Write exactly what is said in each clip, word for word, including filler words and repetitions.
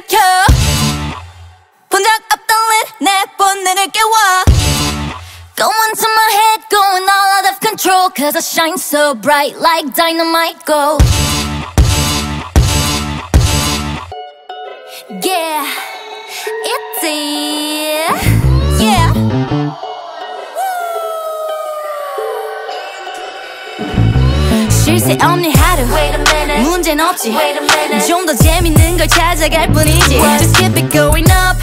일으켜 본 적 없던 lit 내 본능을 깨워 Going to my head, going all out of control Cause I shine so bright like dynamite go Yeah, it's it Yeah 쉴 새 없는 하루 문제는 없지 좀 더 재밌는 걸 찾아갈 뿐이지 Just keep it going up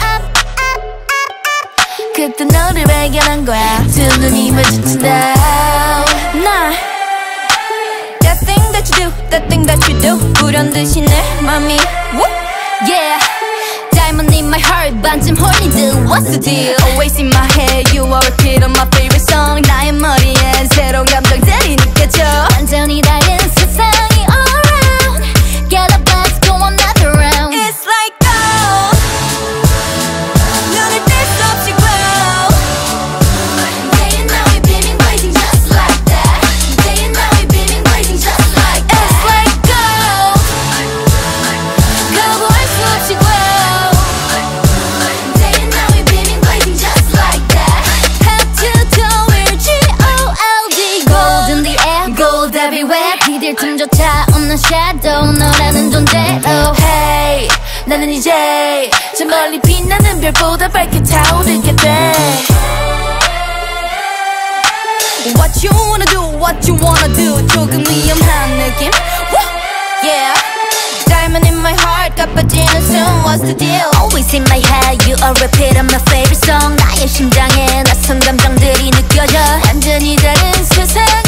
그때 너를 발견한 거야 두 눈이 마주친다 나 That thing that you do, that thing that you do 불현듯이 내 맘이 Yeah Diamond in my heart 반쯤 홀리듯 What's the deal? Always in my head You are repeat on my favorite song 나의 머리엔 새로운 감정들이 느껴져 완전히 다른 세상이 all around Get up, let's go another round It's like gold 눈을 뗄 수 없이 glow Day and night we're beaming blazing just like that Day and night we're beaming blazing just like that It's like gold 거부할 수 없이 glow Day and night we're beaming blazing just like that Head to toe we're G O L D Gold in the air, gold everywhere 비딜 틈조차 없는 shadow 너라는 존재로 Hey 나는 이제 저 멀리 빛나는 별보다 밝게 타오르게 돼 What you wanna do, what you wanna do 조금 위험한 느낌 Woo! Yeah Diamond in my heart 가빠지는 숨 What's the deal Always in my head You are repeat on my favorite song 나의 심장에 낯선 감정들이 느껴져 완전히 다른 세상